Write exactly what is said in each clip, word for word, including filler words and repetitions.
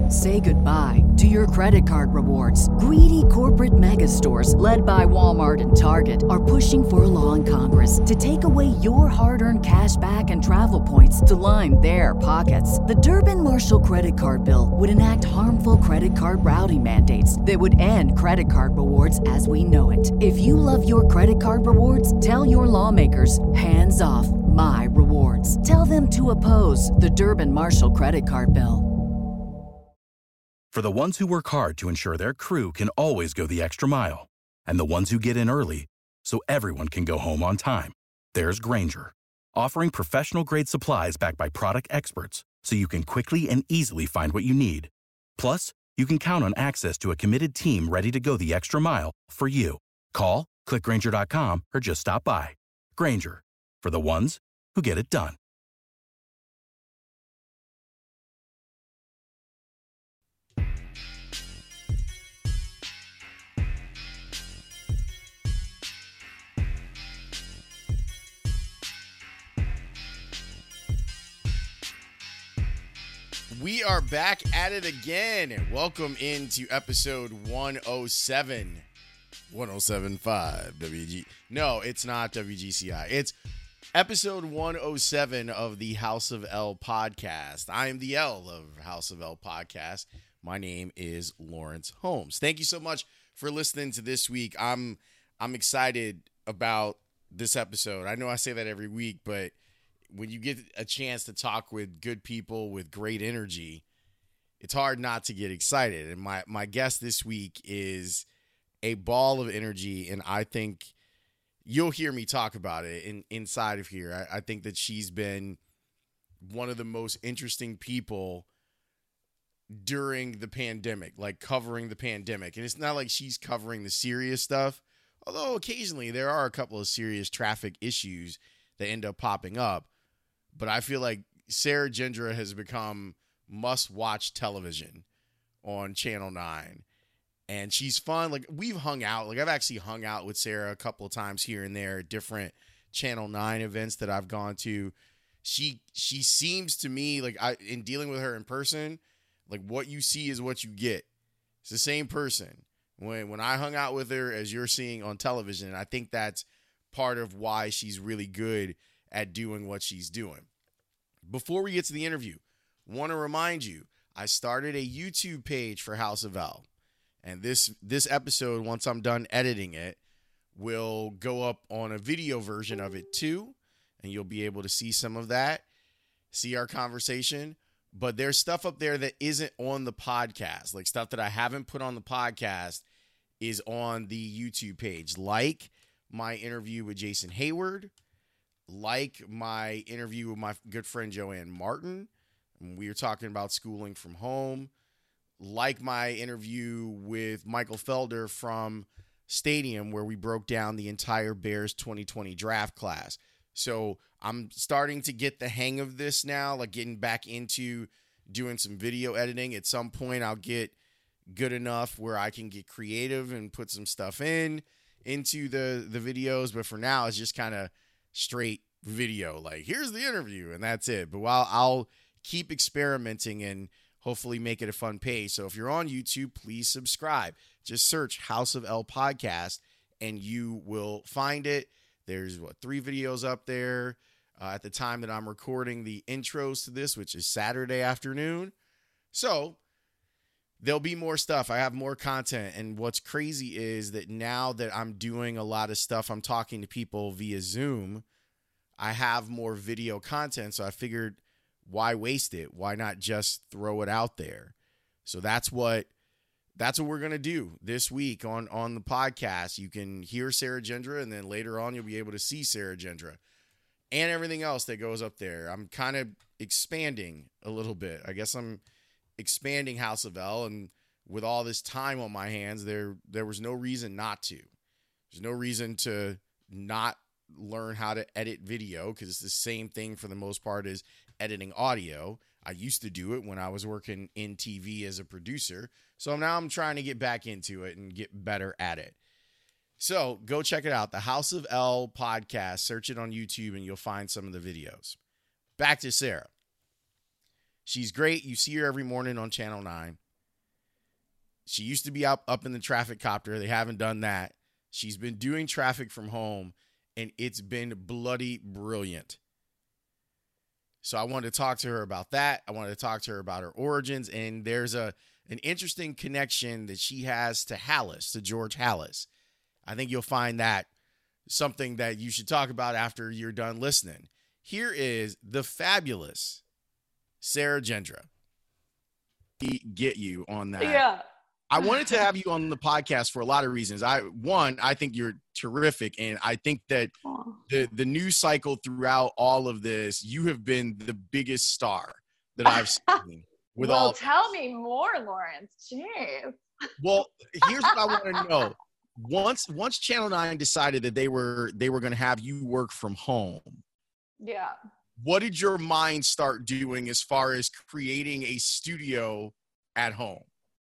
Say goodbye to your credit card rewards. Greedy corporate mega stores, led by Walmart and Target, are pushing for a law in Congress to take away your hard-earned cash back and travel points to line their pockets. The Durbin-Marshall credit card bill would enact harmful credit card routing mandates that would end credit card rewards as we know it. If you love your credit card rewards, tell your lawmakers, hands off my rewards. Tell them to oppose the Durbin-Marshall credit card bill. For the ones who work hard to ensure their crew can always go the extra mile, and the ones who get in early so everyone can go home on time, there's Grainger, offering professional-grade supplies backed by product experts so you can quickly and easily find what you need. Plus, you can count on access to a committed team ready to go the extra mile for you. Call, click Grainger dot com, or just stop by. Grainger, for the ones who get it done. We are back at it again. Welcome into episode one oh seven. one oh seven point five W G. No, it's not W G C I. It's episode one oh seven of the House of L podcast. I am the L of House of L podcast. My name is Lawrence Holmes. Thank you so much for listening to this week. I'm I'm excited about this episode. I know I say that every week, but when you get a chance to talk with good people with great energy, it's hard not to get excited. And my, my guest this week is a ball of energy, and I think you'll hear me talk about it in, inside of here. I, I think that she's been one of the most interesting people during the pandemic, like covering the pandemic. And it's not like she's covering the serious stuff, although occasionally there are a couple of serious traffic issues that end up popping up. But I feel like Sarah Gendra has become must-watch television on Channel nine. And she's fun. Like, we've hung out. Like, I've actually hung out with Sarah a couple of times here and there at different Channel nine events that I've gone to. She she seems to me, like, I in dealing with her in person, like, what you see is what you get. It's the same person. When, when I hung out with her, as you're seeing on television, and I think that's part of why she's really good at doing what she's doing. Before we get to the interview, want to remind you, I started a YouTube page for House of L. And this this episode, once I'm done editing it, will go up on a video version of it too. And you'll be able to see some of that, see our conversation. But there's stuff up there that isn't on the podcast. Like stuff that I haven't put on the podcast is on the YouTube page. Like my interview with Jason Hayward. Like my interview with my good friend Joanne Martin. We were talking about schooling from home. Like my interview with Michael Felder from Stadium, where we broke down the entire Bears twenty twenty draft class. So I'm starting to get the hang of this now, like getting back into doing some video editing. At some point, I'll get good enough where I can get creative and put some stuff in into the, the videos. But for now, it's just kind of straight video, like here's the interview and that's it. But while I'll keep experimenting and hopefully make it a fun page. So if you're on YouTube, please subscribe. Just search House of L podcast and you will find it. There's what three videos up there uh, at the time that I'm recording the intros to this, which is Saturday afternoon. So there'll be more stuff. I have more content. And what's crazy is that now that I'm doing a lot of stuff, I'm talking to people via Zoom, I have more video content. So I figured, why waste it? Why not just throw it out there? So that's what that's what we're going to do this week on, on the podcast. You can hear Sarah Gendra, and then later on you'll be able to see Sarah Gendra and everything else that goes up there. I'm kind of expanding a little bit. I guess I'm expanding House of L, and with all this time on my hands, there there was no reason not to. There's no reason to not learn how to edit video, because it's the same thing for the most part as editing audio. I used to do it when I was working in T V as a producer. So now I'm trying to get back into it and get better at it. So go check it out. The House of L podcast. Search it on YouTube and you'll find some of the videos. Back to Sarah. She's great. You see her every morning on Channel nine. She used to be up, up in the traffic copter. They haven't done that. She's been doing traffic from home, and it's been bloody brilliant. So I wanted to talk to her about that. I wanted to talk to her about her origins, and there's a an interesting connection that she has to Halas, to George Halas. I think you'll find that something that you should talk about after you're done listening. Here is the fabulous Sarah Gendra. Get you on that. Yeah. I wanted to have you on the podcast for a lot of reasons. I one, I think you're terrific, and I think that Aww. the the news cycle throughout all of this, you have been the biggest star that I've seen. With well, all, tell me more, Lawrence. Jeez. well, here's what I want to know. Once once Channel nine decided that they were they were going to have you work from home, Yeah. what did your mind start doing as far as creating a studio at home?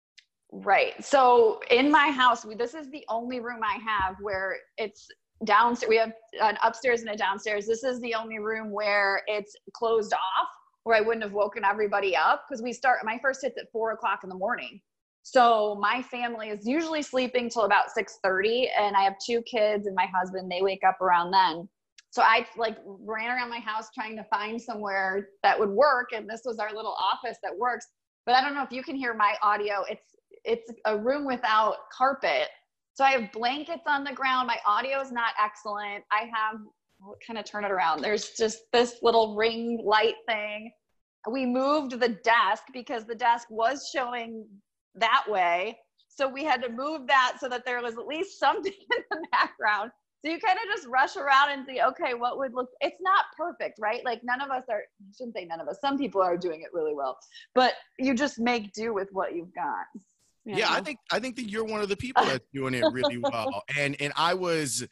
Right. So in my house, we, this is the only room I have where it's downstairs. We have an upstairs and a downstairs. This is the only room where it's closed off, where I wouldn't have woken everybody up, because we start, my first hit's at four o'clock in the morning. So my family is usually sleeping till about six thirty, and I have two kids and my husband, they wake up around then. So I like ran around my house trying to find somewhere that would work. And this was our little office that works. But I don't know if you can hear my audio. It's It's a room without carpet. So I have blankets on the ground. My audio is not excellent. I have, I'll kind of turn it around. There's just this little ring light thing. We moved the desk because the desk was showing that way. So we had to move that so that there was at least something in the background. So you kind of just rush around and see, okay, what would look, it's not perfect, right? Like none of us are, I shouldn't say none of us, some people are doing it really well, but you just make do with what you've got. You Yeah, know? I think I think that you're one of the people that's doing it really well. And and I was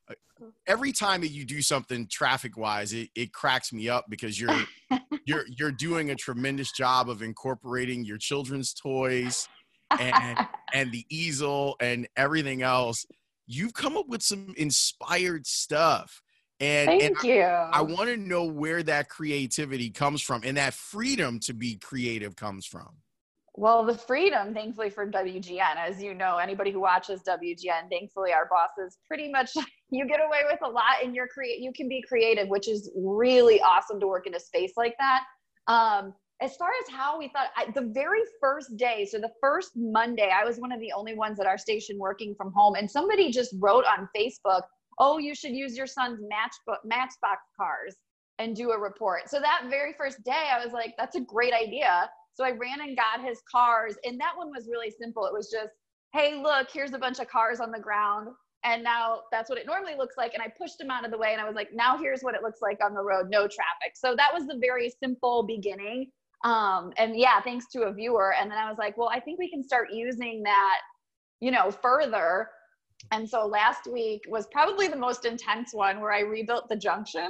every time that you do something traffic wise, it, it cracks me up because you're you're you're doing a tremendous job of incorporating your children's toys and and the easel and everything else. You've come up with some inspired stuff. And, Thank and you. I, I want to know where that creativity comes from and that freedom to be creative comes from. Well, the freedom, thankfully, for W G N, as you know, anybody who watches W G N, thankfully our bosses pretty much, you get away with a lot and you're create, you can be creative, which is really awesome to work in a space like that. Um, as far as how we thought, I, the very first day, so the first Monday, I was one of the only ones at our station working from home, and somebody just wrote on Facebook, oh, you should use your son's matchbook, Matchbox cars and do a report. So that very first day, I was like, that's a great idea. So I ran and got his cars, and that one was really simple. It was just, hey, look, here's a bunch of cars on the ground, and now that's what it normally looks like. And I pushed him out of the way, and I was like, now here's what it looks like on the road, no traffic. So that was the very simple beginning. Um, and yeah, thanks to a viewer. And then I was like, well, I think we can start using that, you know, further. And so last week was probably the most intense one, where I rebuilt the junction.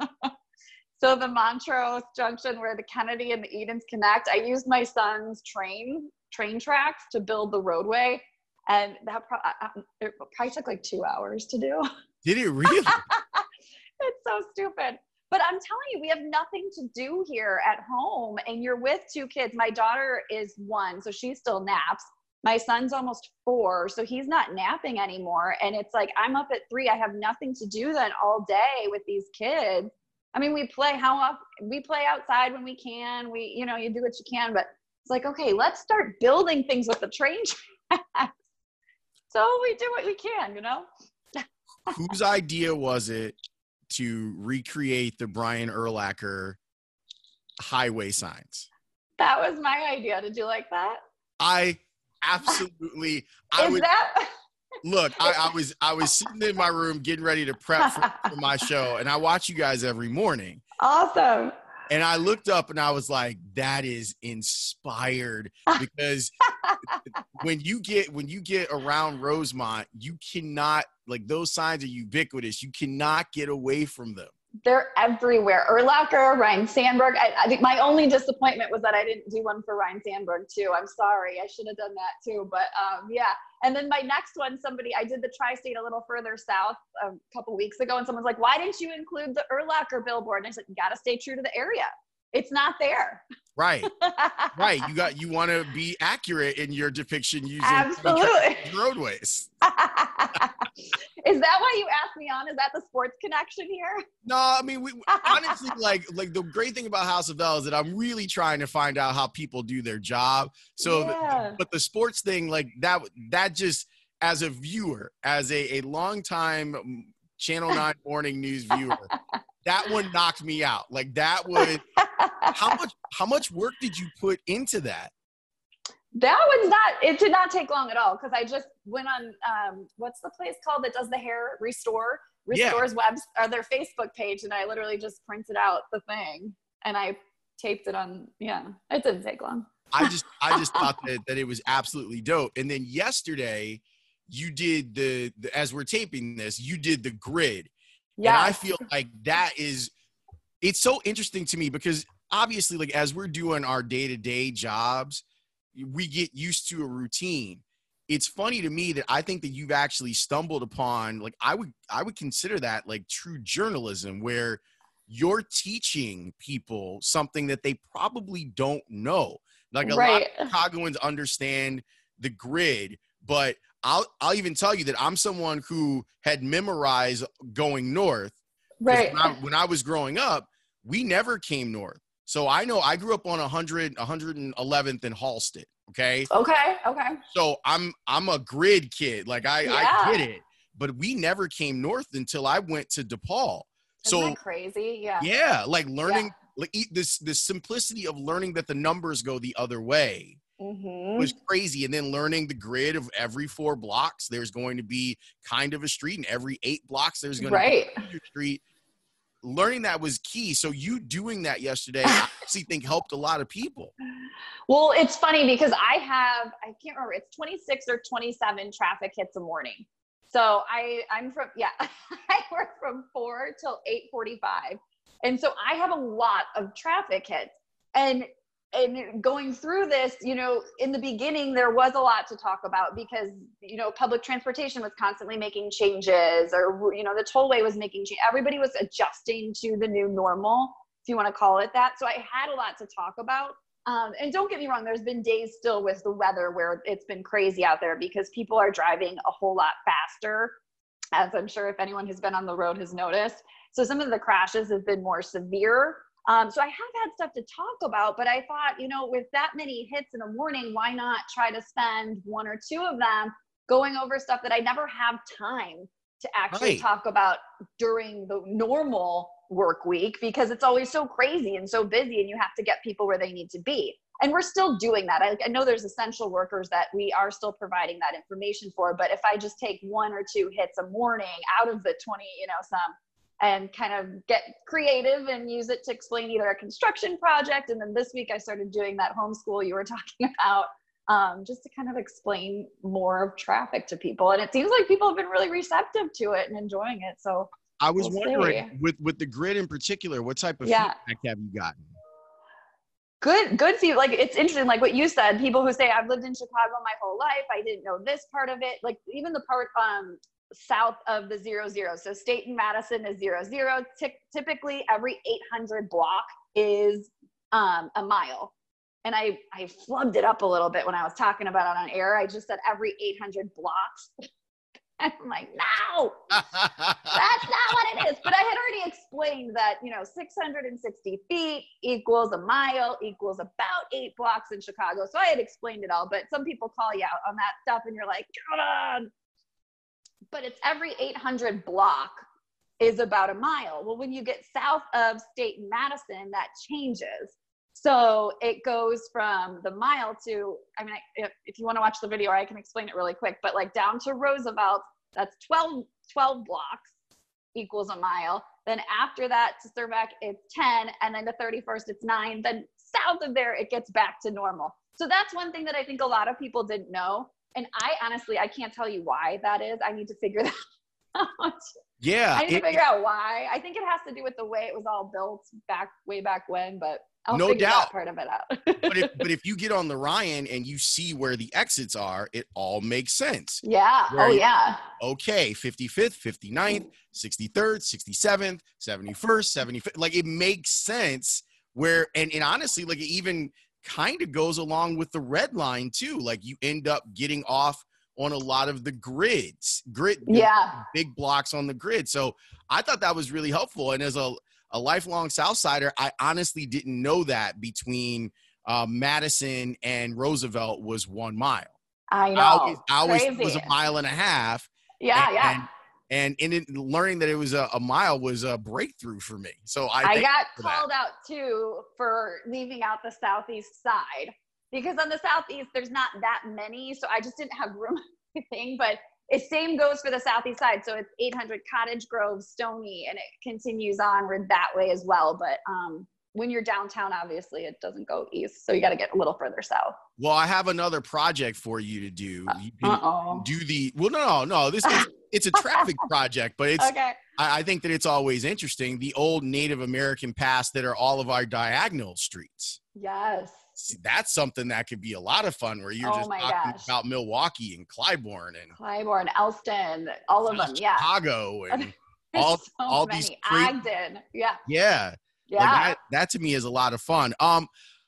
So the Montrose Junction, where the Kennedy and the Edens connect, I used my son's train train tracks to build the roadway, and that pro- it probably took like two hours to do. Did it really? It's so stupid. But I'm telling you, we have nothing to do here at home, and you're with two kids. My daughter is one, so she still naps. My son's almost four, so he's not napping anymore. And it's like, I'm up at three. I have nothing to do then all day with these kids. I mean, we play how often, we play outside when we can. We, you know, you do what you can, but it's like, okay, let's start building things with the train tracks. So we do what we can, you know? Whose idea was it to recreate the Brian Urlacher highway signs? That was my idea. Did you like that? I absolutely, I Is would, that... look, I, I was I was sitting in my room getting ready to prep for, for my show, and I watch you guys every morning. Awesome. And I looked up and I was like, that is inspired, because when you get when you get around Rosemont, you cannot, like, those signs are ubiquitous. You cannot get away from them. They're everywhere. Urlacher, Ryan Sandberg. I, I think my only disappointment was that I didn't do one for Ryan Sandberg too. I'm sorry. I should have done that too. But um, yeah. And then my next one, somebody, I did the tri-state a little further south a couple weeks ago, and someone's like, why didn't you include the Urlacher billboard? And I said, you got to stay true to the area. It's not there. Right. Right. You got, you want to be accurate in your depiction using Absolutely. roadways. Is that why you asked me on? Is that the sports connection here? No, I mean, we honestly, like, like the great thing about House of L is that I'm really trying to find out how people do their job. So, Yeah. the, but the sports thing, like that, that just, as a viewer, as a, a longtime Channel nine morning news viewer, that one knocked me out. Like that was, how much, how much work did you put into that? That one's not, it did not take long at all. Cause I just went on, um, what's the place called that does the hair Restore, Restore's Yeah. webs or their Facebook page. And I literally just printed out the thing and I taped it on. Yeah. It didn't take long. I just, I just thought that, that it was absolutely dope. And then yesterday you did the, the as we're taping this, you did the grid. Yeah. And I feel like that is, it's so interesting to me because obviously, like, as we're doing our day-to-day jobs, we get used to a routine. It's funny to me that I think that you've actually stumbled upon, like, I would, I would consider that like true journalism where you're teaching people something that they probably don't know. Like a Right. lot of Chicagoans understand the grid, but I'll, I'll even tell you that I'm someone who had memorized going north. Right. When I, when I was growing up, we never came north. So I know I grew up on one hundred, one eleventh in Halsted. Okay. Okay. Okay. So I'm, I'm a grid kid. Like I, Yeah. I get it, but we never came north until I went to DePaul. Isn't So that crazy? Yeah. yeah, like learning, Yeah. like e- this, the simplicity of learning that the numbers go the other way Mm-hmm. was crazy. And then learning the grid of every four blocks, there's going to be kind of a street, and every eight blocks, there's going Right. to be a street. Learning that was key. So you doing that yesterday, I actually think helped a lot of people. Well, it's funny because I have, I can't remember, it's twenty-six or twenty-seven traffic hits a morning. So I, I'm from, yeah, I work from four till eight forty-five. And so I have a lot of traffic hits. And and going through this, you know, in the beginning, there was a lot to talk about because, you know, public transportation was constantly making changes, or, you know, the tollway was making change. Everybody was adjusting to the new normal, if you want to call it that. So I had a lot to talk about. Um, and don't get me wrong, there's been days still with the weather where it's been crazy out there because people are driving a whole lot faster, as I'm sure if anyone who's been on the road has noticed. So some of the crashes have been more severe. Um, so I have had stuff to talk about, but I thought, you know, with that many hits in a morning, why not try to spend one or two of them going over stuff that I never have time to actually Right. talk about during the normal work week, because it's always so crazy and so busy and you have to get people where they need to be. And we're still doing that. I, I know there's essential workers that we are still providing that information for, but if I just take one or two hits a morning out of the twenty, you know, some, and kind of get creative and use it to explain either a construction project. And then this week I started doing that homeschool you were talking about, um, just to kind of explain more of traffic to people. And it seems like people have been really receptive to it and enjoying it. So I was We'll wondering see. with, with the grid in particular, what type of Yeah. feedback have you gotten? good, good for you. Like, it's interesting, like what you said, people who say, I've lived in Chicago my whole life, I didn't know this part of it. Like even the part, um, south of the zero zero. So State and Madison is zero zero. Ty- typically every eight hundred block is um, a mile. And I, I flubbed it up a little bit when I was talking about it on air. I just said every eight hundred blocks. And I'm like, no, that's not what it is. But I had already explained that, you know, six hundred sixty feet equals a mile equals about eight blocks in Chicago. So I had explained it all, but some people call you out on that stuff and you're like, come on. But it's every eight hundred block is about a mile. Well, when you get south of State and Madison, that changes. So it goes from the mile to, I mean, if, if you want to watch the video, I can explain it really quick, but like down to Roosevelt, that's twelve, twelve blocks equals a mile. Then after that to Cermak, it's ten. And then to thirty-first, it's nine. Then south of there, it gets back to normal. So that's one thing that I think a lot of people didn't know. And I honestly, I can't tell you why that is. I need to figure that out. Yeah. I need it- to figure out why. I think it has to do with the way it was all built back way back when, but I'll No figure doubt. that part of it out. but if but if you get on the Ryan and you see where the exits are, it all makes sense. Yeah. Where Oh, you- yeah. Okay, fifty-fifth, fifty-ninth, sixty-third, sixty-seventh, seventy-first, seventy-fifth. Like it makes sense where, and, and honestly, like it even kind of goes along with the red line too. Like you end up getting off on a lot of the grids, grid, yeah, big blocks on the grid. So I thought that was really helpful. And as a, a lifelong Southsider, I honestly didn't know that between uh, Madison and Roosevelt was one mile. I know. I always, I always Crazy. it was a mile and a half. Yeah, and, yeah. And, and in it, learning that it was a, a mile was a breakthrough for me. So I, I got called that. out too for leaving out the southeast side, because on the southeast there's not that many, so I just didn't have room. Thing, but it same goes for the southeast side. So it's eight hundred Cottage Grove, Stony, and it continues onward that way as well. But um, when you're downtown, obviously it doesn't go east, so you got to get a little further south. Well, I have another project for you to do. You can Uh-oh. do the well. No, no, no. This is it's a traffic project, but it's. Okay. I, I think that it's always interesting. The old Native American paths that are all of our diagonal streets. Yes. See, that's something that could be a lot of fun, where you're Oh just my talking gosh. about Milwaukee and Clybourne and Clybourne, Elston, all of them. Yeah. Chicago and There's all so all many. these cra- Ogden. Yeah. yeah. Yeah. Like that, that to me is a lot of fun. Um,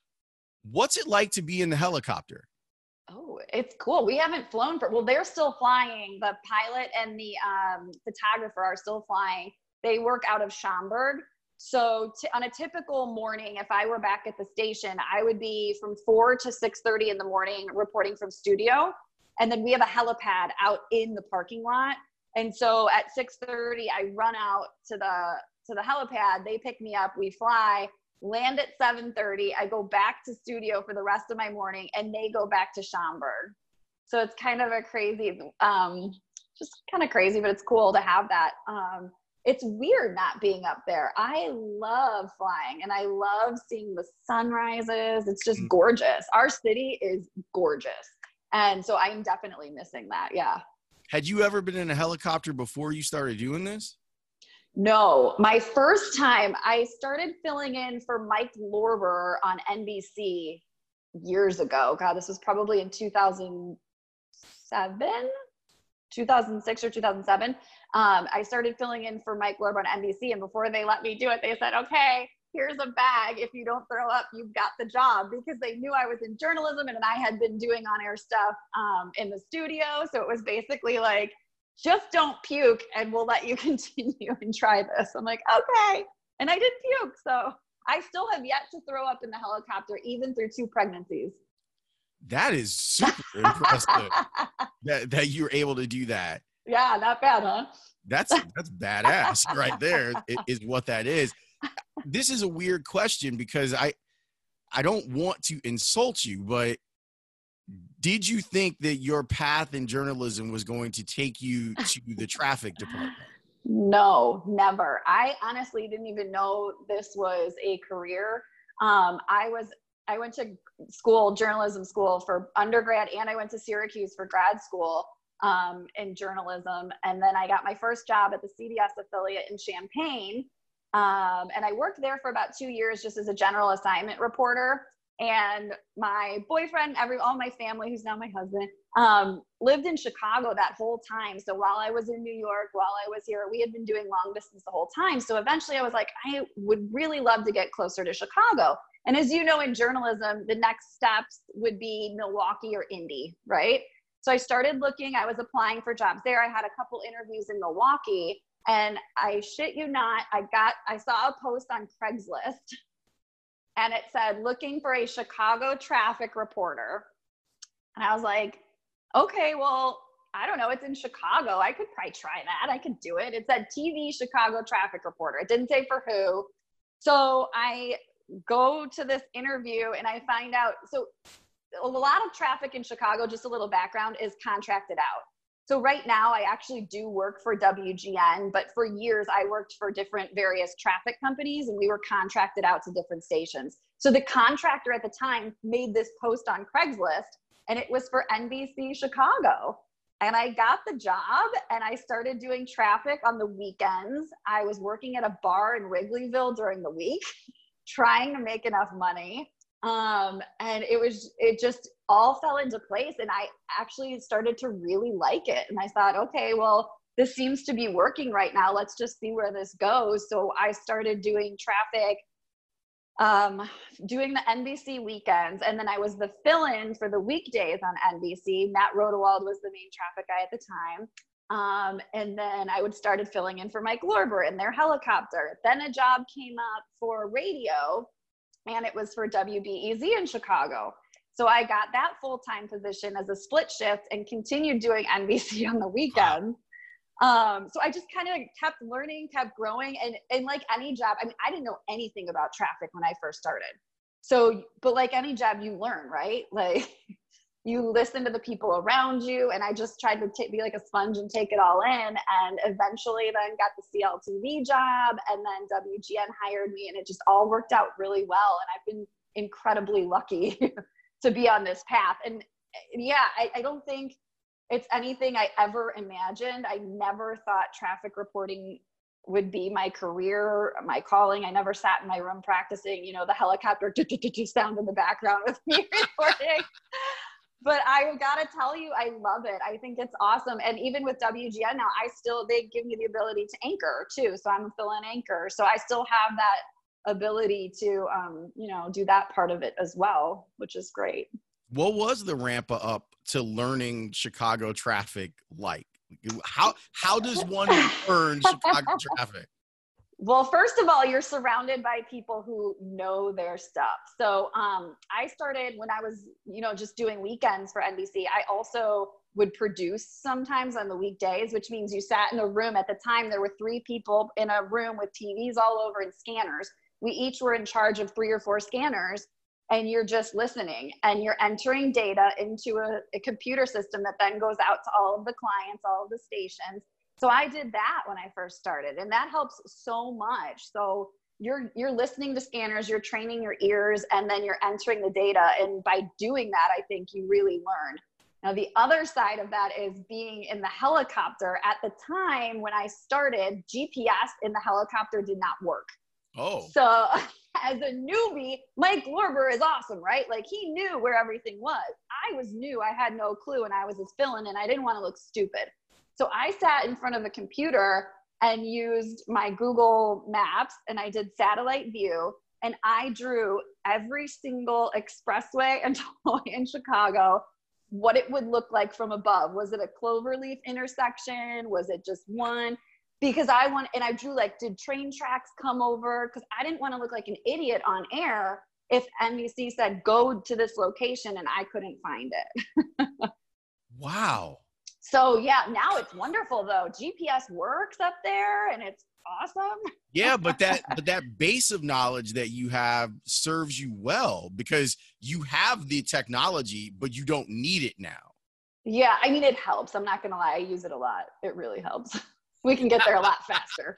what's it like to be in the helicopter? Oh, it's cool. We haven't flown for, well, they're still flying. The pilot and the um, photographer are still flying. They work out of Schaumburg. So t- on a typical morning, if I were back at the station, I would be from four to six thirty in the morning reporting from studio. And then we have a helipad out in the parking lot. And so at six thirty, I run out to the, to the helipad. They pick me up, we fly, land at seven thirty. I go back to studio for the rest of my morning, and they go back to Schaumburg. So it's kind of a crazy, um, just kind of crazy, but it's cool to have that. Um, it's weird not being up there. I love flying, and I love seeing the sunrises. It's just gorgeous. Our city is gorgeous. And so I'm definitely missing that. Yeah. Had you ever been in a helicopter before you started doing this? No, my first time, I started filling in for Mike Lorber on N B C years ago. God, this was probably in two thousand seven, two thousand six or two thousand seven. Um, I started filling in for Mike Lorber on N B C, and before they let me do it, they said, okay, here's a bag. If you don't throw up, you've got the job, because they knew I was in journalism and I had been doing on-air stuff um, in the studio. So it was basically like, just don't puke and we'll let you continue and try this. I'm like, okay. And I didn't puke. So I still have yet to throw up in the helicopter, even through two pregnancies. That is super impressive that, that you're able to do that. Yeah, not bad, huh? That's, that's badass right there is what that is. This is a weird question, because I, I don't want to insult you, but did you think that your path in journalism was going to take you to the traffic department? No, never. I honestly didn't even know this was a career. Um, I was, I went to school, journalism school for undergrad, and I went to Syracuse for grad school um, in journalism. And then I got my first job at the C B S affiliate in Champaign. Um, and I worked there for about two years just as a general assignment reporter. And my boyfriend, every all my family, who's now my husband, um, lived in Chicago that whole time. So while I was in New York, while I was here, we had been doing long distance the whole time. So eventually I was like, I would really love to get closer to Chicago. And as you know, in journalism, the next steps would be Milwaukee or Indy, right? So I started looking, I was applying for jobs there. I had a couple interviews in Milwaukee, and I shit you not, I got, I saw a post on Craigslist, and it said, looking for a Chicago traffic reporter. And I was like, okay, well, I don't know. It's in Chicago. I could probably try that. I could do it. It said T V Chicago traffic reporter. It didn't say for who. So I go to this interview and I find out, so a lot of traffic in Chicago, just a little background, is contracted out. So right now I actually do work for W G N, but for years I worked for different various traffic companies, and we were contracted out to different stations. So the contractor at the time made this post on Craigslist, and it was for N B C Chicago. And I got the job, and I started doing traffic on the weekends. I was working at a bar in Wrigleyville during the week, trying to make enough money. Um, and it was, it just all fell into place. And I actually started to really like it. And I thought, okay, well, this seems to be working right now. Let's just see where this goes. So I started doing traffic um, doing the N B C weekends. And then I was the fill-in for the weekdays on N B C. Matt Rodewald was the main traffic guy at the time. Um, and then I would started filling in for Mike Lorber in their helicopter. Then a job came up for radio, and it was for W B E Z in Chicago. So I got that full-time position as a split shift and continued doing N B C on the weekends. Um, so I just kind of kept learning, kept growing. And, and like any job, I mean, I didn't know anything about traffic when I first started. So, but like any job, you learn, right? Like you listen to the people around you. And I just tried to t- be like a sponge and take it all in. And eventually then got the C L T V job, and then W G N hired me, and it just all worked out really well. And I've been incredibly lucky to be on this path. And yeah, I, I don't think it's anything I ever imagined. I never thought traffic reporting would be my career, my calling. I never sat in my room practicing, you know, the helicopter sound in the background with me reporting. But I gotta tell you, I love it. I think it's awesome. And even with W G N now, I still, they give me the ability to anchor too. So I'm a fill-in anchor. So I still have that ability to, um, you know, do that part of it as well, which is great. What was the ramp up to learning Chicago traffic like? How how does one learn Chicago traffic? Well, first of all, you're surrounded by people who know their stuff. So um, I started when I was, you know, just doing weekends for N B C. I also would produce sometimes on the weekdays, which means you sat in a room. At the time, there were three people in a room with T Vs all over and scanners. We each were in charge of three or four scanners. And you're just listening, and you're entering data into a, a computer system that then goes out to all of the clients, all of the stations. So I did that when I first started, and that helps so much. So you're you're listening to scanners, you're training your ears, and then you're entering the data. And by doing that, I think you really learn. Now, the other side of that is being in the helicopter. At the time when I started, G P S in the helicopter did not work. Oh. So as a newbie, Mike Lorber is awesome, right? Like he knew where everything was. I was new. I had no clue, and I was his fill-in, and I didn't want to look stupid. So I sat in front of a computer and used my Google Maps, and I did satellite view, and I drew every single expressway and tollway in Chicago, what it would look like from above. Was it a cloverleaf intersection? Was it just one? Because I want, and I drew like, did train tracks come over? Because I didn't want to look like an idiot on air if N B C said, go to this location, and I couldn't find it. Wow. So yeah, now it's wonderful though. G P S works up there, and it's awesome. Yeah, but that but that base of knowledge that you have serves you well, because you have the technology, but you don't need it now. Yeah, I mean, it helps. I'm not going to lie. I use it a lot. It really helps. We can get there a lot faster.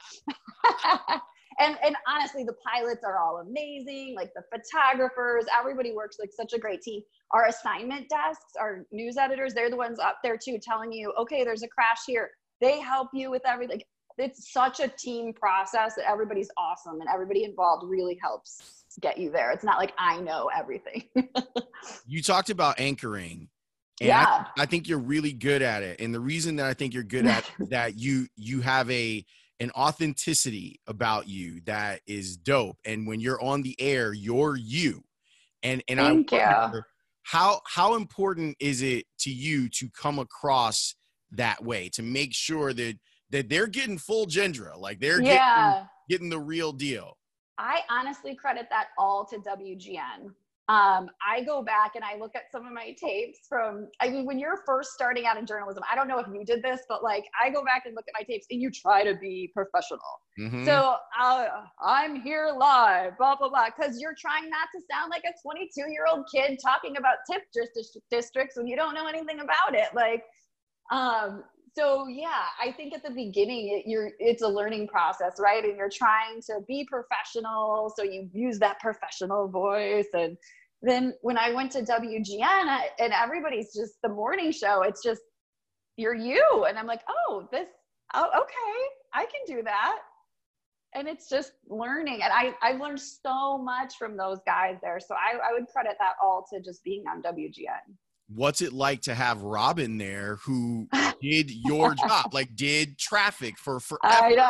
and and honestly, the pilots are all amazing. Like the photographers, everybody works like such a great team. Our assignment desks, our news editors, they're the ones up there too, telling you, okay, there's a crash here. They help you with everything. It's such a team process that everybody's awesome, and everybody involved really helps get you there. It's not like I know everything. You talked about anchoring. And yeah. I, I think you're really good at it. And the reason that I think you're good at it is that you you have a an authenticity about you that is dope. And when you're on the air, you're you. And and Thank I you. wonder, how how important is it to you to come across that way, to make sure that that they're getting full Gendra, like they're yeah. getting getting the real deal? I honestly credit that all to W G N. Um, I go back and I look at some of my tapes from, I mean, when you're first starting out in journalism, I don't know if you did this, but like I go back and look at my tapes and you try to be professional. Mm-hmm. So uh, I'm here live, blah, blah, blah. Cause you're trying not to sound like a twenty-two year old kid talking about tip dis- districts when you don't know anything about it. Like, um, so yeah, I think at the beginning it, you're, it's a learning process, right? And you're trying to be professional. So you use that professional voice. And then when I went to W G N I, and everybody's just the morning show, it's just, you're you. And I'm like, oh, this, oh, okay, I can do that. And it's just learning. And I, I've learned so much from those guys there. So I, I would credit that all to just being on W G N. What's it like to have Robin there who did your job, like did traffic for forever? I know.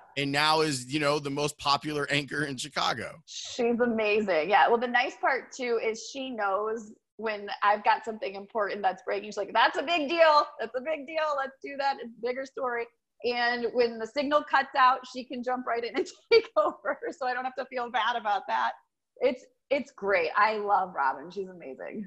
and now is, you know, the most popular anchor in Chicago. She's amazing. Yeah. Well, the nice part too is she knows when I've got something important that's breaking. She's like, that's a big deal. That's a big deal. Let's do that. It's a bigger story. And when the signal cuts out, she can jump right in and take over. So I don't have to feel bad about that. It's, it's great. I love Robin. She's amazing.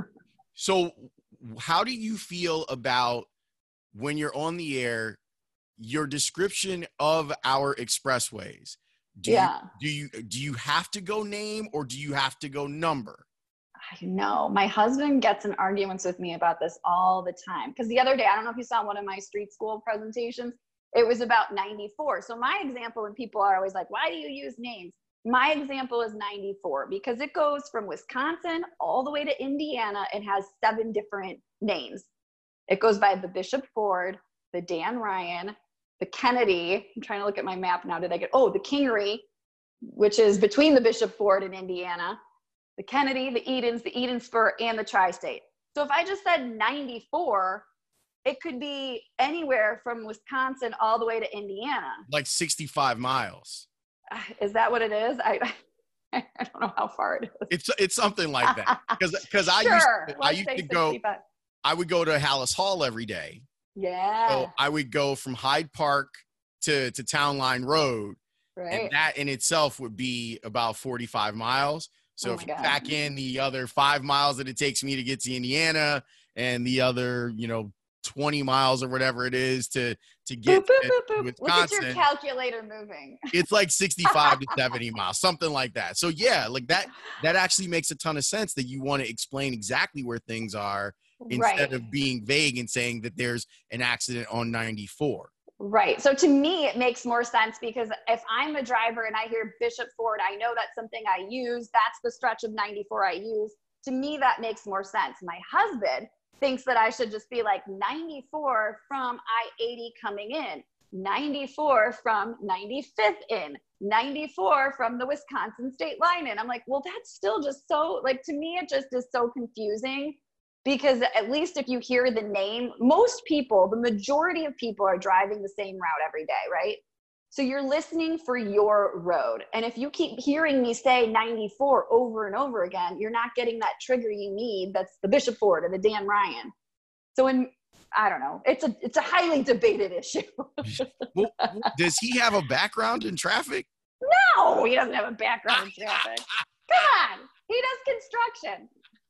So how do you feel about when you're on the air, your description of our expressways? Do yeah. You, do you, do you have to go name or do you have to go number? I know. My husband gets in arguments with me about this all the time. Because the other day, I don't know if you saw one of my street school presentations, it was about ninety-four. So my example, when people are always like, why do you use names? My example is ninety-four because it goes from Wisconsin all the way to Indiana. It has seven different names. It goes by the Bishop Ford, the Dan Ryan, the Kennedy. I'm trying to look at my map now. Did I get, oh, the Kingery, which is between the Bishop Ford and Indiana, the Kennedy, the Edens, the Eden Spur, and the Tri-State. So if I just said ninety-four, it could be anywhere from Wisconsin all the way to Indiana. Like sixty-five miles. Is that what it is? I I don't know how far it is. It's it's something like that. Because because I sure. used to, I Let's used say to go sixty-five. I would go to Hallis Hall every day. Yeah. So I would go from Hyde Park to to Town Line Road. Right. And that in itself would be about forty-five miles. So Oh if my you God. pack in the other five miles that it takes me to get to Indiana and the other, you know, twenty miles or whatever it is to to get Boop, boop, to boop, boop. Look at Wisconsin, your calculator moving. it's like sixty-five to seventy miles, something like that. So yeah, like that that actually makes a ton of sense that you want to explain exactly where things are instead Right. of being vague and saying that there's an accident on ninety-four. Right. So to me, it makes more sense because if I'm a driver and I hear Bishop Ford, I know that's something I use. That's the stretch of ninety-four I use. To me, that makes more sense. My husband thinks that I should just be like ninety-four from I eighty coming in, ninety-four from ninety-fifth in, ninety-four from the Wisconsin state line in. I'm like, well, that's still just so, like, to me, it just is so confusing. Because at least if you hear the name, most people, the majority of people are driving the same route every day, right? So you're listening for your road. And if you keep hearing me say ninety-four over and over again, you're not getting that trigger you need. That's the Bishop Ford or the Dan Ryan. So in, I don't know, it's a, it's a highly debated issue. Well, does he have a background in traffic? No, he doesn't have a background in traffic. Come on, he does construction.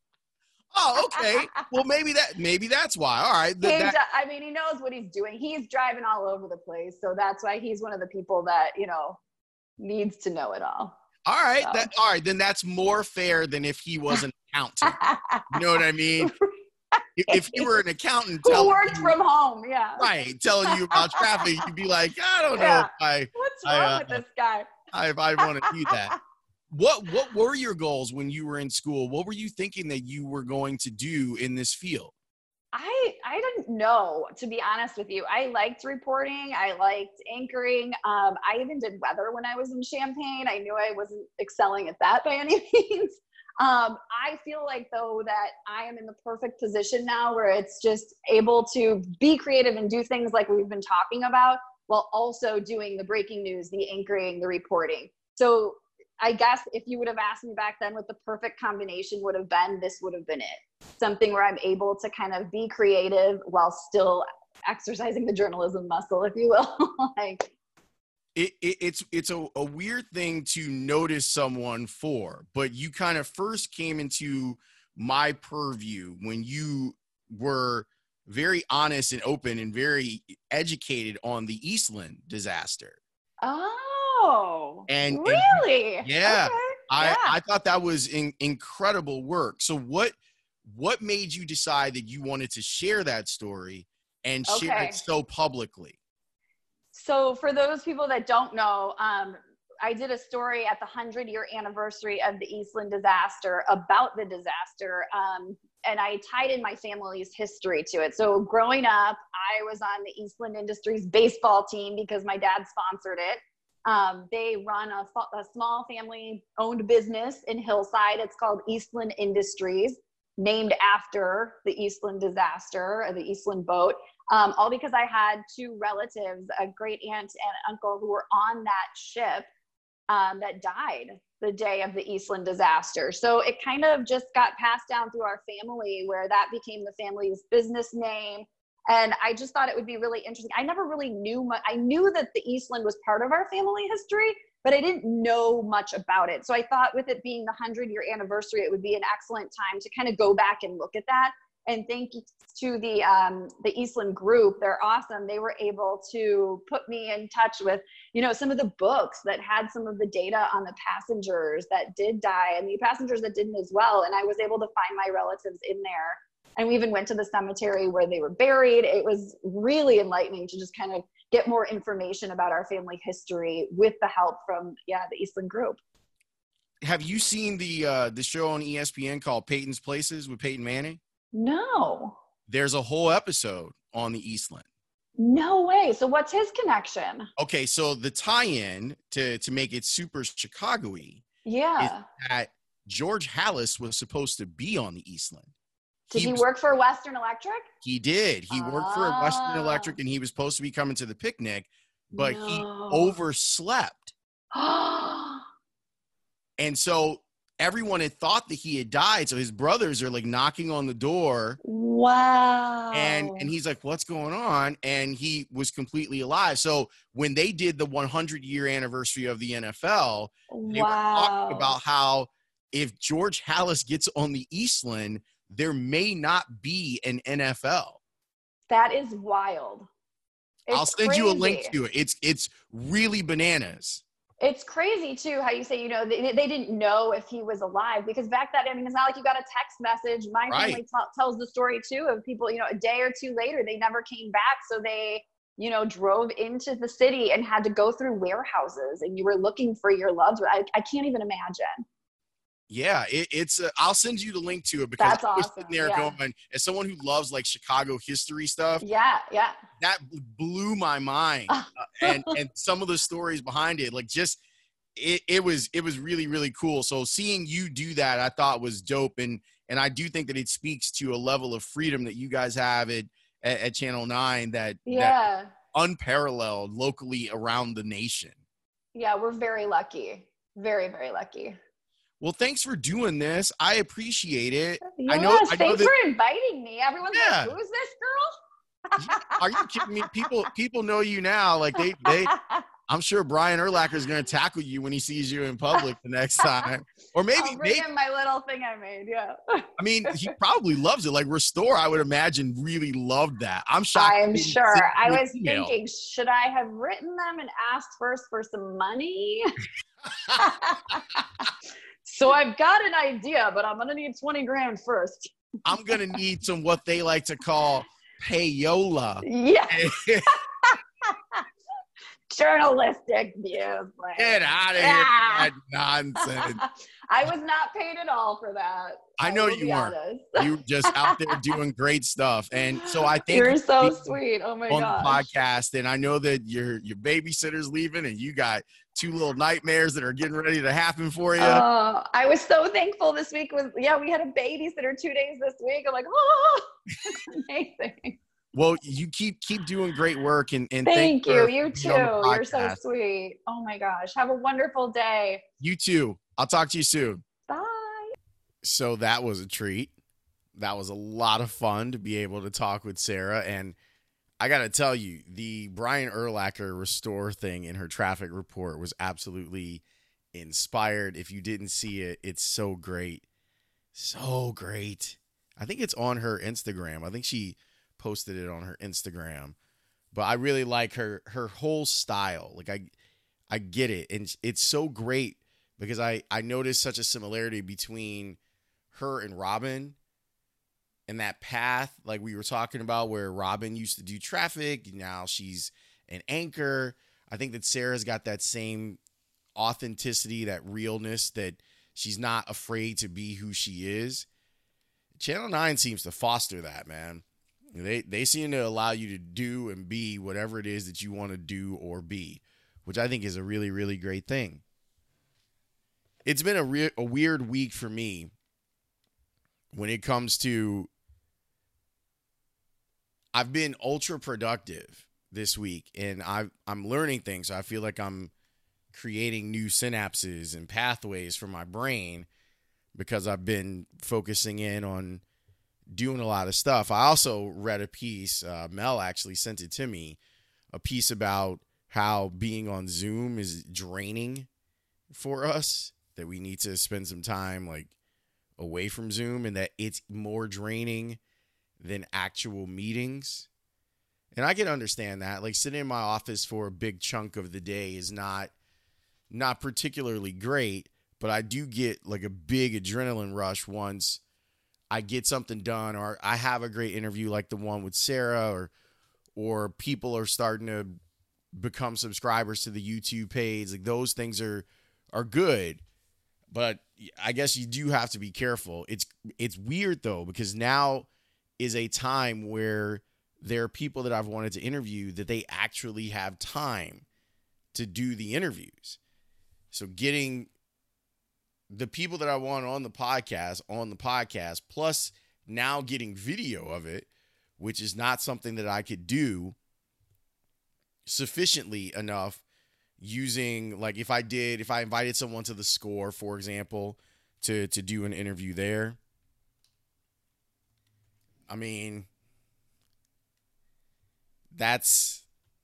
Oh, okay. Well, maybe that maybe that's why. All right. Th- He that- do- I mean, he knows what he's doing. He's driving all over the place. So that's why he's one of the people that, you know, needs to know it all. all right. So. That, all right. Then that's more fair than if he was an accountant. You know what I mean? If, if you were an accountant Who telling worked you, from home, yeah. right, telling you about traffic, you'd be like, I don't know Yeah. if I What's I, wrong uh, with this guy? I, if I want to do that. What what were your goals when you were in school? What were you thinking that you were going to do in this field? I I didn't know, to be honest with you. I liked reporting. I liked anchoring. Um, I even did weather when I was in Champaign. I knew I wasn't excelling at that by any means. Um, I feel like, though, that I am in the perfect position now where it's just able to be creative and do things like we've been talking about while also doing the breaking news, the anchoring, the reporting. So I guess if you would have asked me back then what the perfect combination would have been, this would have been it. Something where I'm able to kind of be creative while still exercising the journalism muscle, if you will. like, It, it, it's it's a, a weird thing to notice someone for, but you kind of first came into my purview when you were very honest and open and very educated on the Eastland disaster. oh, And- and- really? yeah, Okay. I, Yeah. I thought that was in, incredible work. So what what made you decide that you wanted to share that story and share Okay. it so publicly? So for those people that don't know, um, I did a story at the hundred-year anniversary of the Eastland disaster about the disaster, um, and I tied in my family's history to it. So growing up, I was on the Eastland Industries baseball team because my dad sponsored it. Um, they run a, a small family-owned business in Hillside. It's called Eastland Industries. named after the Eastland disaster, or the Eastland boat, um, all because I had two relatives, a great aunt and uncle, who were on that ship um, that died the day of the Eastland disaster. So it kind of just got passed down through our family, where that became the family's business name. And I just thought it would be really interesting. I never really knew much. I knew that the Eastland was part of our family history, but I didn't know much about it. So I thought with it being the hundred year anniversary, it would be an excellent time to kind of go back and look at that. And thank you to the um, the Eastland group. They're awesome. They were able to put me in touch with, you know, some of the books that had some of the data on the passengers that did die and the passengers that didn't as well. And I was able to find my relatives in there. And we even went to the cemetery where they were buried. It was really enlightening to just kind of get more information about our family history with the help from, yeah, the Eastland group. Have you seen the uh, the show on E S P N called Peyton's Places with Peyton Manning? No. There's a whole episode on the Eastland. No way. So what's his connection? Okay, so the tie-in to, to make it super Chicago-y Yeah. is that George Halas was supposed to be on the Eastland. Did he, he was, work for Western Electric? He did. He ah. worked for Western Electric, and he was supposed to be coming to the picnic, but no. he overslept. And so everyone had thought that he had died. So his brothers are like knocking on the door. Wow. And and he's like, what's going on? And he was completely alive. So when they did the hundred year anniversary of the N F L, they wow. were talking about how if George Halas gets on the Eastland, there may not be an N F L. That is wild. It's I'll send crazy. you a link to it. It's it's really bananas. It's crazy too how you say, you know, they, they didn't know if he was alive, because back that, I mean, it's not like you got a text message. My right. family t- tells the story too of people, you know, a day or two later, they never came back. So they, you know, drove into the city and had to go through warehouses, and you were looking for your loved one. I, I can't even imagine. Yeah, it, it's. Uh, I'll send you the link to it, because that's I was awesome. sitting there yeah. going, as someone who loves like Chicago history stuff. Yeah, yeah. That blew my mind, uh, and and some of the stories behind it, like just it, it was it was really really cool. So seeing you do that, I thought was dope, and and I do think that it speaks to a level of freedom that you guys have at at, at Channel nine that yeah that unparalleled locally around the nation. Yeah, we're very lucky, very very lucky. Well, thanks for doing this. I appreciate it. Yes, I know. I know thanks that, for inviting me. Everyone's yeah. like, "Who's this girl?" Are you kidding me? People, people know you now. Like they, they. I'm sure Brian Urlacher is going to tackle you when he sees you in public the next time, or maybe, I'll bring maybe him my little thing I made. Yeah. I mean, he probably loves it. Like Restore, I would imagine, really loved that. I'm shocked. I'm sure. I was email. thinking, should I have written them and asked first for some money? So I've got an idea, but I'm going to need twenty grand first. I'm going to need some what they like to call payola. Yeah. Journalistic views. Like, Get out of here ah. with that nonsense. I was not paid at all for that. I know you weren't. You were just out there doing great stuff. And so I think you're so sweet. Oh my on gosh. the podcast. And I know that your your babysitter's leaving and you got two little nightmares that are getting ready to happen for you. Uh, I was so thankful this week was, yeah, we had a babysitter two days this week. I'm like, oh, amazing. Well, you keep keep doing great work, and, and thank you. For, you too. You're so sweet. Oh my gosh. Have a wonderful day. You too. I'll talk to you soon. Bye. So that was a treat. That was a lot of fun to be able to talk with Sarah. And I got to tell you, the Brian Urlacher Restore thing in her traffic report was absolutely inspired. If you didn't see it, it's so great. So great. I think it's on her Instagram. I think she posted it on her Instagram, but I really like her her whole style. Like I I get it, and it's so great because I I noticed such a similarity between her and Robin and that path like we were talking about, where Robin used to do traffic, now she's an anchor. I think that Sarah's got that same authenticity, that realness, that she's not afraid to be who she is. Channel nine seems to foster that, man. They they seem to allow you to do and be whatever it is that you want to do or be, which I think is a really, really great thing. It's been a, re- a weird week for me when it comes to, I've been ultra productive this week, and I I'm learning things. So I feel like I'm creating new synapses and pathways for my brain because I've been focusing in on doing a lot of stuff. I also read a piece, uh, Mel actually sent it to me, a piece about how being on Zoom is draining for us, that we need to spend some time like away from Zoom, and that it's more draining than actual meetings. And I can understand that. Like, sitting in my office for a big chunk of the day is not not particularly great, but I do get like a big adrenaline rush once I get something done, or I have a great interview like the one with Sarah, or or people are starting to become subscribers to the YouTube page. Like, those things are are good, but I guess you do have to be careful. It's it's weird though, because now is a time where there are people that I've wanted to interview that they actually have time to do the interviews. So getting the people that I want on the podcast, on the podcast, plus now getting video of it, which is not something that I could do sufficiently enough using, like, if I did, if I invited someone to the Score, for example, to, to do an interview there. I mean, that's,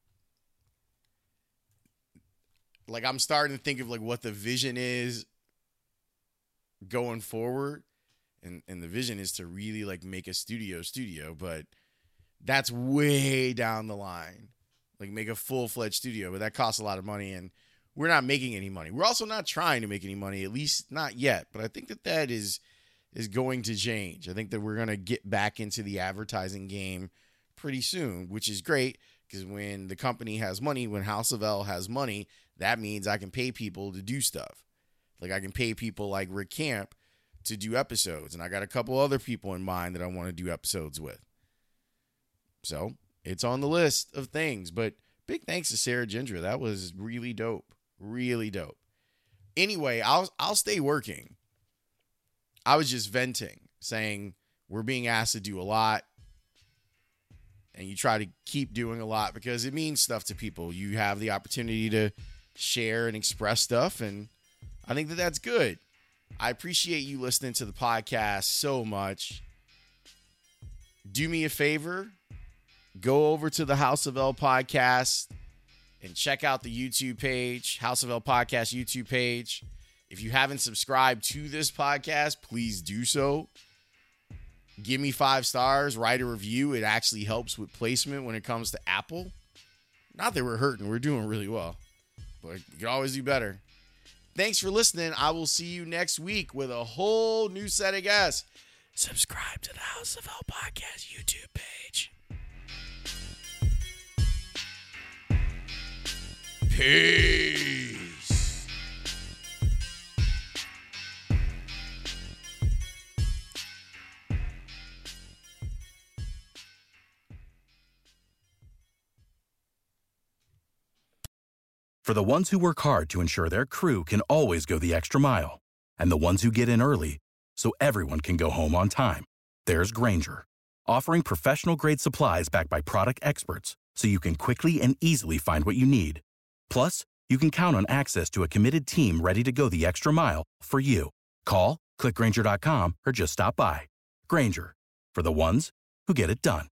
like, I'm starting to think of like what the vision is going forward, and and the vision is to really like make a studio studio, but that's way down the line. Like, make a full-fledged studio, but that costs a lot of money, and we're not making any money. We're also not trying to make any money, at least not yet, but I think that that is is going to change. I think that we're going to get back into the advertising game pretty soon, which is great, because when the company has money, when House of L has money, that means I can pay people to do stuff. Like, I can pay people like Rick Camp to do episodes, and I got a couple other people in mind that I want to do episodes with. So it's on the list of things, but big thanks to Sarah Ginger. That was really dope. Really dope. Anyway, I'll I'll stay working. I was just venting, saying we're being asked to do a lot, and you try to keep doing a lot because it means stuff to people. You have the opportunity to share and express stuff, and I think that that's good. I appreciate you listening to the podcast so much. Do me a favor. Go over to the House of L podcast and check out the YouTube page, House of L podcast YouTube page. If you haven't subscribed to this podcast, please do so. Give me five stars, write a review. It actually helps with placement when it comes to Apple. Not that we're hurting. We're doing really well, but we can always do better. Thanks for listening. I will see you next week with a whole new set of guests. Subscribe to the House of L podcast YouTube page. Peace. For the ones who work hard to ensure their crew can always go the extra mile, and the ones who get in early so everyone can go home on time, there's Grainger, offering professional-grade supplies backed by product experts so you can quickly and easily find what you need. Plus, you can count on access to a committed team ready to go the extra mile for you. Call, click Grainger dot com, or just stop by. Grainger, for the ones who get it done.